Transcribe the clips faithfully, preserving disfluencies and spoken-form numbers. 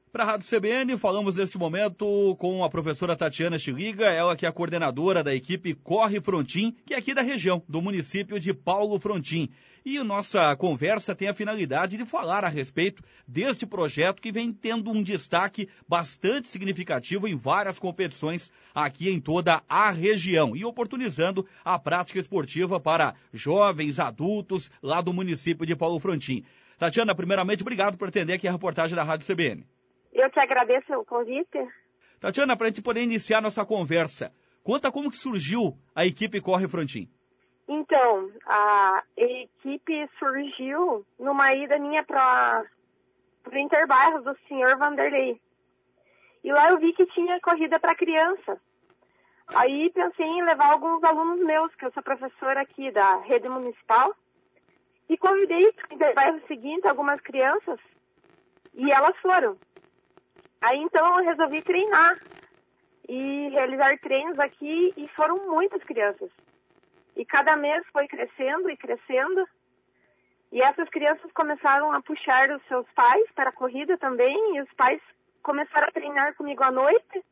Para a Rádio C B N, falamos neste momento com a professora Tatiana Chiliga, ela que é a coordenadora da equipe Corre Frontin, que é aqui da região, do município de Paulo Frontin. E a nossa conversa tem a finalidade de falar a respeito deste projeto que vem tendo um destaque bastante significativo em várias competições aqui em toda a região e oportunizando a prática esportiva para jovens, adultos lá do município de Paulo Frontin. Tatiana, primeiramente, obrigado por atender aqui a reportagem da Rádio C B N. Eu te agradeço o convite. Tatiana, para a gente poder iniciar nossa conversa, conta como que surgiu a equipe Corre Frontin. Então, a equipe surgiu numa ida minha para o Interbairros do senhor Vanderlei. E lá eu vi que tinha corrida para criança. Aí pensei em levar alguns alunos meus, que eu sou professora aqui da rede municipal, e convidei para o Interbairro seguinte algumas crianças, e elas foram. Aí então eu resolvi treinar e realizar treinos aqui e foram muitas crianças. E cada mês foi crescendo e crescendo. E essas crianças começaram a puxar os seus pais para a corrida também. E os pais começaram a treinar comigo à noite.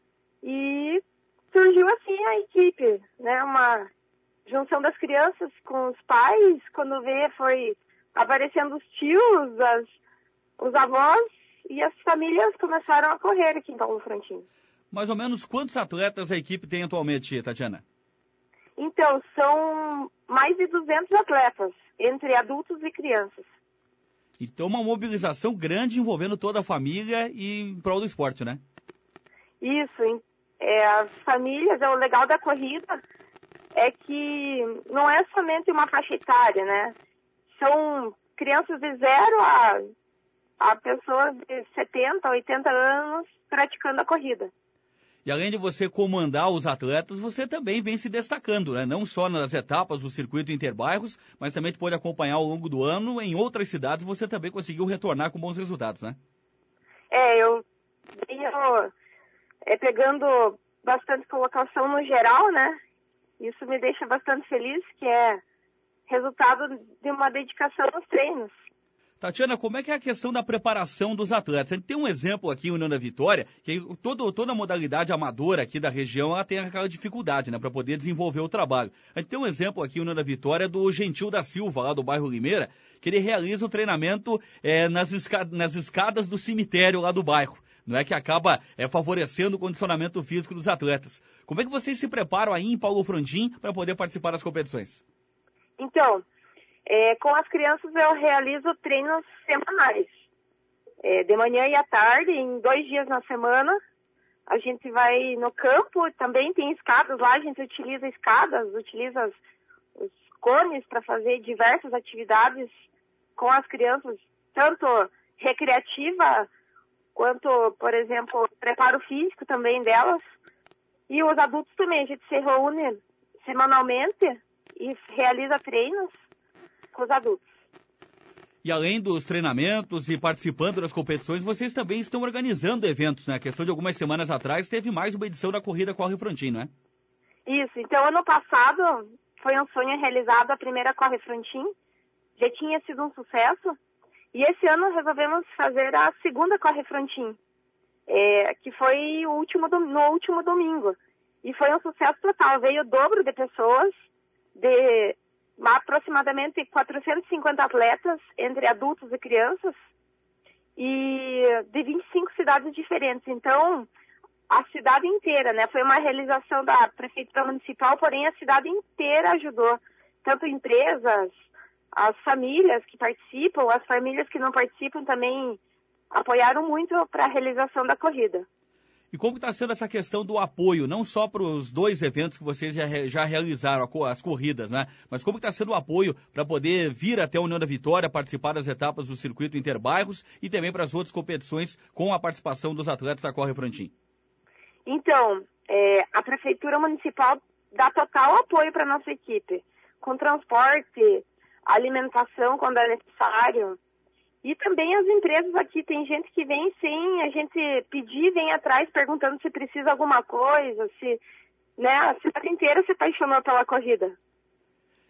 E surgiu assim a equipe, né? Uma junção das crianças com os pais. Quando vê foi aparecendo os tios, as, os avós. E as famílias começaram a correr aqui em Paulo Frontin. Mais ou menos quantos atletas a equipe tem atualmente, Tatiana? Então, são mais de duzentos atletas, entre adultos e crianças. Então, uma mobilização grande envolvendo toda a família e em prol do esporte, né? Isso. É, as famílias, é o legal da corrida é que não é somente uma faixa etária, né? São crianças de zero a... a pessoas de setenta, oitenta anos praticando a corrida. E além de você comandar os atletas, você também vem se destacando, né? Não só nas etapas do circuito Interbairros, mas também pode acompanhar ao longo do ano. Em outras cidades você também conseguiu retornar com bons resultados, né? É, eu venho é, pegando bastante colocação no geral, né? Isso me deixa bastante feliz, que é resultado de uma dedicação aos treinos. Tatiana, como é que é a questão da preparação dos atletas? A gente tem um exemplo aqui, União da Vitória, que todo, toda a modalidade amadora aqui da região ela tem aquela dificuldade, né, para poder desenvolver o trabalho. A gente tem um exemplo aqui, União da Vitória, do Gentil da Silva, lá do bairro Limeira, que ele realiza o treinamento é, nas, esca nas escadas do cemitério lá do bairro. Não é que acaba é, favorecendo o condicionamento físico dos atletas. Como é que vocês se preparam aí em Paulo Frontin para poder participar das competições? Então, É, com as crianças eu realizo treinos semanais, é, de manhã e à tarde, em dois dias na semana. A gente vai no campo, também tem escadas lá, a gente utiliza escadas, utiliza as, os cones para fazer diversas atividades com as crianças, tanto recreativa quanto, por exemplo, preparo físico também delas. E os adultos também, a gente se reúne semanalmente e realiza treinos com os adultos. E além dos treinamentos e participando das competições, vocês também estão organizando eventos, né? A questão de algumas semanas atrás teve mais uma edição da Corrida Corre Frontin, não é? Isso. Então, ano passado foi um sonho realizado, a primeira Corre Frontin. Já tinha sido um sucesso. E esse ano resolvemos fazer a segunda Corre Frontin, é, que foi o último, no último domingo. E foi um sucesso total. Veio o dobro de pessoas, de aproximadamente quatrocentos e cinquenta atletas, entre adultos e crianças, e de vinte e cinco cidades diferentes. Então, a cidade inteira, né? Foi uma realização da Prefeitura Municipal, porém a cidade inteira ajudou. Tanto empresas, as famílias que participam, as famílias que não participam também apoiaram muito para a realização da corrida. E como está sendo essa questão do apoio, não só para os dois eventos que vocês já, já realizaram, as corridas, né? Mas como está sendo o apoio para poder vir até a União da Vitória, participar das etapas do circuito Interbairros e também para as outras competições com a participação dos atletas da Corre Frontin? Então, é, a Prefeitura Municipal dá total apoio para a nossa equipe, com transporte, alimentação quando é necessário. E também as empresas aqui, tem gente que vem sem a gente pedir, vem atrás perguntando se precisa alguma coisa, se, né, a cidade inteira se apaixonou pela corrida.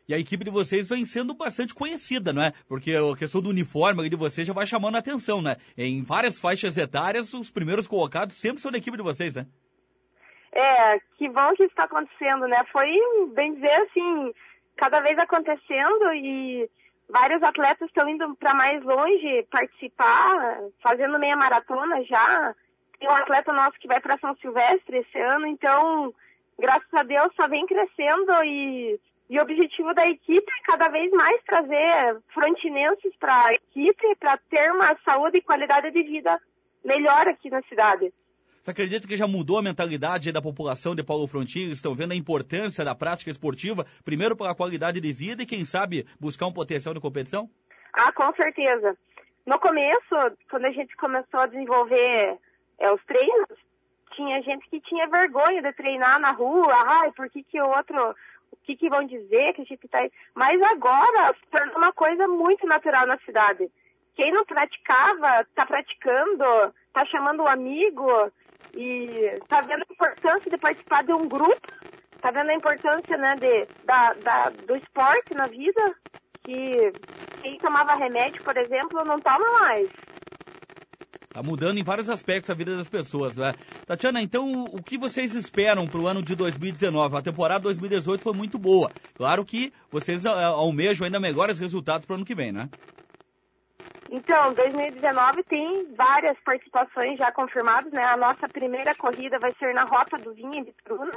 E a equipe de vocês vem sendo bastante conhecida, não é? Porque a questão do uniforme de vocês já vai chamando a atenção, né? Em várias faixas etárias, os primeiros colocados sempre são da equipe de vocês, né? É, que bom que isso está acontecendo, né? Foi, bem dizer assim, cada vez acontecendo e vários atletas estão indo para mais longe participar, fazendo meia maratona já. Tem um atleta nosso que vai para São Silvestre esse ano, então, graças a Deus, só vem crescendo e... E o objetivo da equipe é cada vez mais trazer frontinenses para a equipe, para ter uma saúde e qualidade de vida melhor aqui na cidade. Você acredita que já mudou a mentalidade da população de Paulo Frontin? Eles estão vendo a importância da prática esportiva, primeiro pela qualidade de vida e, quem sabe, buscar um potencial de competição? Ah, com certeza. No começo, quando a gente começou a desenvolver é, os treinos, tinha gente que tinha vergonha de treinar na rua. Ai, por que que o outro... O que, que vão dizer que a gente tá... Mas agora se tornou uma coisa muito natural na cidade. Quem não praticava, está praticando, está chamando um amigo e está vendo a importância de participar de um grupo, está vendo a importância, né, de, da, da, do esporte na vida, que quem tomava remédio, por exemplo, não toma mais. Está mudando em vários aspectos a vida das pessoas, né? Tatiana, então o que vocês esperam para o ano de dois mil e dezenove? A temporada dois mil e dezoito foi muito boa. Claro que vocês almejam ainda melhores resultados para o ano que vem, né? Então, dois mil e dezenove tem várias participações já confirmadas, né? A nossa primeira corrida vai ser na Rota do Vinho de Truna.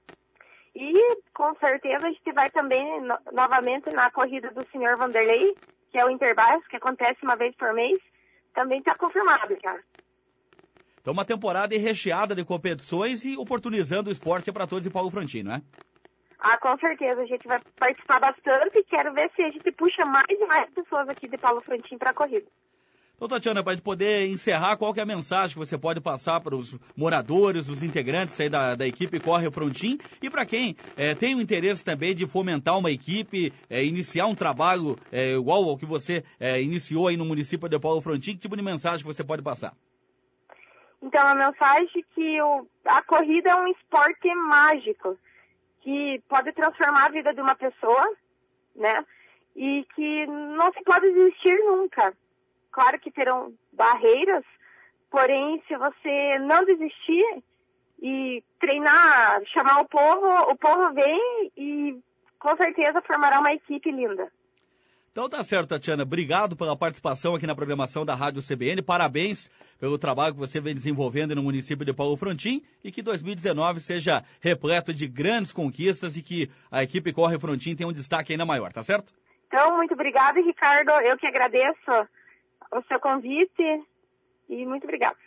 E, com certeza, a gente vai também no, novamente na corrida do senhor Vanderlei, que é o Interbairros, que acontece uma vez por mês. Também está confirmado, já. Então, uma temporada recheada de competições e oportunizando o esporte para todos em Paulo Frontin, não é? Ah, com certeza. A gente vai participar bastante e quero ver se a gente puxa mais e mais pessoas aqui de Paulo Frontin para a corrida. Então, Tatiana, para a gente poder encerrar, qual que é a mensagem que você pode passar para os moradores, os integrantes aí da, da equipe Corre Frontin e para quem é, tem o interesse também de fomentar uma equipe, é, iniciar um trabalho é, igual ao que você é, iniciou aí no município de Paulo Frontin, que tipo de mensagem você pode passar? Então, a mensagem é que o, a corrida é um esporte mágico, que pode transformar a vida de uma pessoa, né? E que não se pode desistir nunca. Claro que terão barreiras, porém, se você não desistir e treinar, chamar o povo, o povo vem e com certeza formará uma equipe linda. Então tá certo, Tatiana. Obrigado pela participação aqui na programação da Rádio C B N. Parabéns pelo trabalho que você vem desenvolvendo no município de Paulo Frontin e que dois mil e dezenove seja repleto de grandes conquistas e que a equipe Corre Frontin tenha um destaque ainda maior, tá certo? Então, muito obrigada, Ricardo. Eu que agradeço o seu convite e muito obrigada.